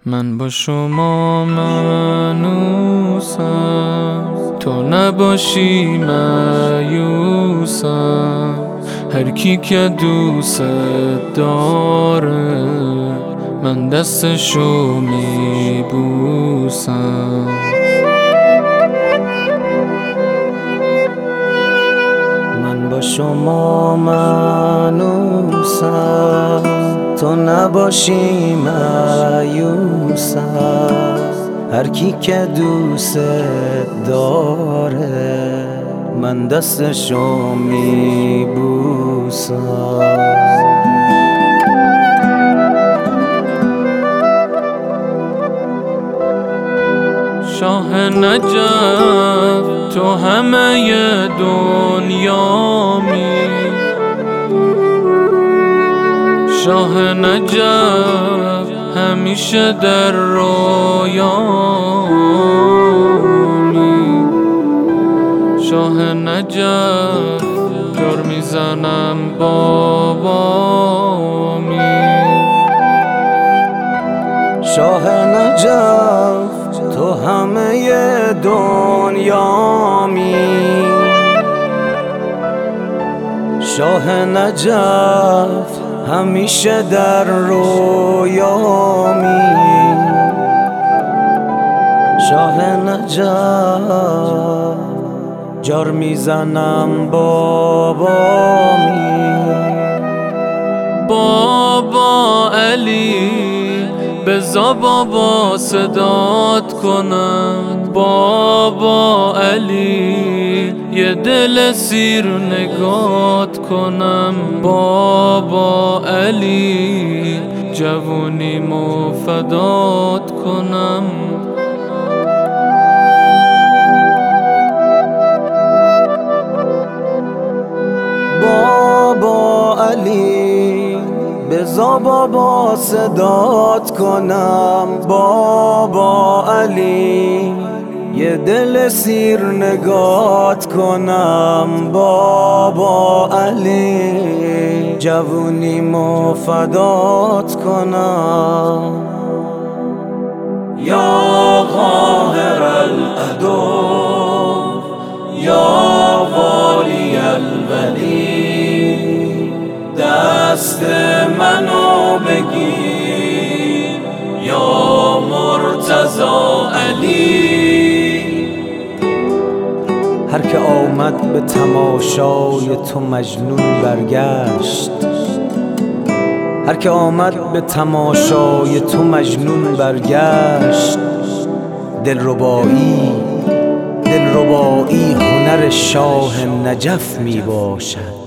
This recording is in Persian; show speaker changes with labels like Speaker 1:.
Speaker 1: من با شما مانوسم، تو نباشی مایوسم. هر کی که دوست داره من دستشو میبوسم.
Speaker 2: من با شما مانوسم، تو نباشی مایوسم. هر کی که دوست داره من دستشو میبوسم.
Speaker 1: شاه نجف تو همه دنیامی، شاه نجف همیشه در رویامی. شاه نجف جر میزنم بابامی.
Speaker 2: شاه نجف تو همه دنیامی، شاه نجف همیشه در رویامی. شاه نجف جر میزنم بابامی.
Speaker 1: بابا علی بزا بابا صدات کنم. بابا علی یه دل سیر نگات کنم. بابا علی جوونیمو فدات کنم.
Speaker 2: بابا علی بزا بابا صدات کنم. بابا علی یه دل سیر نگات کنم. بابا علی جوونیمو فدات کنم. یا قاهر العدو یا والی الولی، دست منو بگیر یا مرتضی علی. هر که آمد به تماشای تو مجنون برگشت، هر که آمد به تماشای تو مجنون برگشت. دلربایی هنر شاه نجف می باشد.